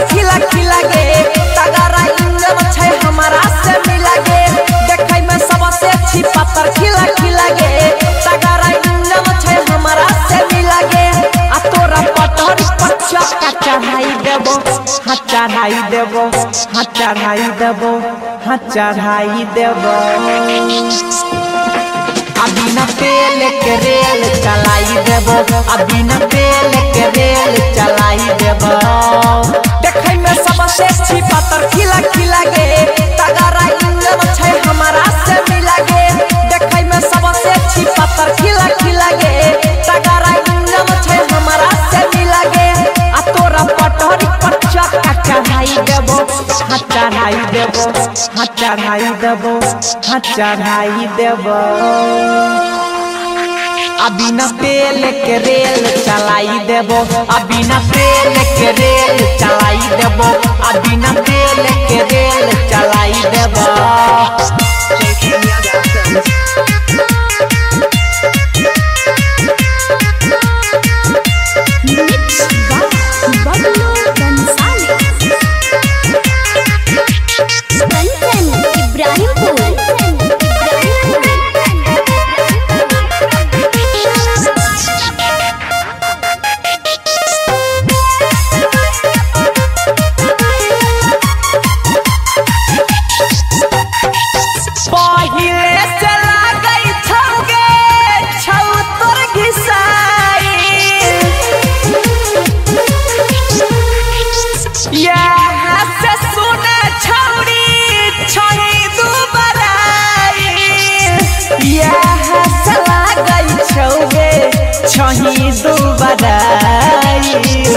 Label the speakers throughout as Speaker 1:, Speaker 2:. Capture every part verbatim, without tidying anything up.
Speaker 1: पत्थर खिला खिला गे तगड़ा इंजन छै हमारा से मिला गे देखै में सबसे अच्छी पत्थर खिला खिला गे तगड़ा इंजन छै हमारा से मिला गे आ तोरा पत्थर पर चक्का चढ़ाई देबो हां चढ़ाई देबो हां चढ़ाई देबो हां चढ़ाई देबो अभी न तेल के रेल चलाई देबो अभी न तेल के रेल चलाई देबो देखै में सबसे अच्छी पत्थर खिला खिला गे तगड़ा इंजन छै हमारा से मिला गे देखै में सबसे अच्छी पत्थर खिला खिला गे तगड़ा इंजन छै हमारा से मिला गे आ तोरा पटरी पर चक्का चढ़ाई देबो हां चढ़ाई देबो हां चढ़ाई देबो हां चढ़ाई देबो अभी न तेल के रेल चलाई देबो अभी न तेल के रेल चलाई देबो अभी न तेल के रेल चलाई देबो छही दू बदाई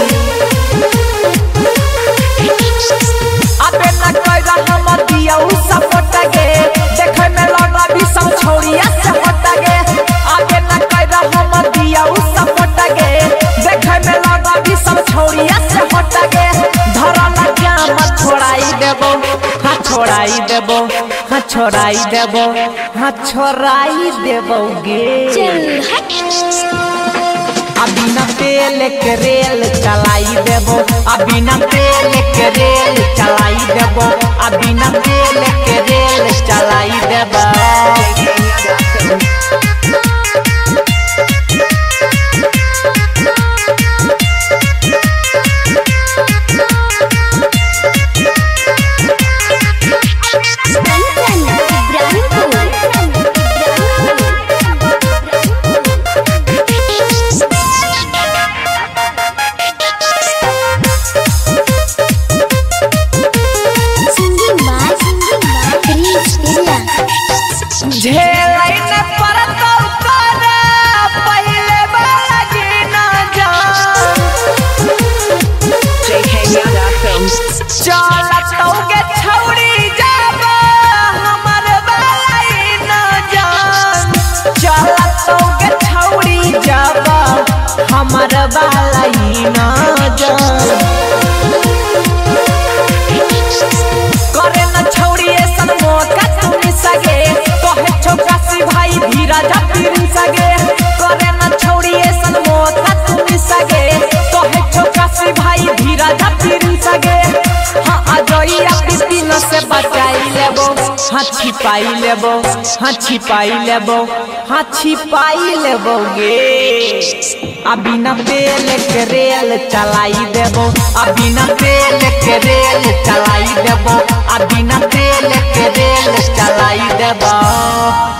Speaker 1: अबे न कइरा हम दिया उ सपोर्ट गे देखै में लगा भी सब छोड़िया से हट गे अबे न कइरा हम दिया उ सपोर्ट गे देखै में लगा भी सब छोड़िया से हट गे धरा न क्या मत छोड़ाई देबो हां छोड़ाई देबो हां छोड़ाई देबो हां छोड़ाई देबो गे चल अभी न तेल के रेल चलाई देबो अभी न तेल के रेल चलाई देबो अभी न तेल के रेल चलाई देबो झेलै न परतौ तोरा पहिले वाला जीना जान जेके यादा फिल्म्स चलतौ के छौड़ी जाबो हमर वाला न जान चलतौ के छौड़ी जाबो हमर वाला न जान करे न छौड़ी ऐसन मौका तुनी सगे चौकासी भाई धीरज पीरिन सगे करे न छोड़ी ऐसन मौका तुम सगे तो है चौकासी भाई धीरज पीरिन सगे हां अजई अपनी न से बचाई लेबो हां छिपाई लेबो हां छिपाई लेबो हां छिपाई लेबो गे अभी न तेल के रेल चलाई देबो अभी न तेल के रेल चलाई देबो अभी न तेल के रेल चलाई देबो।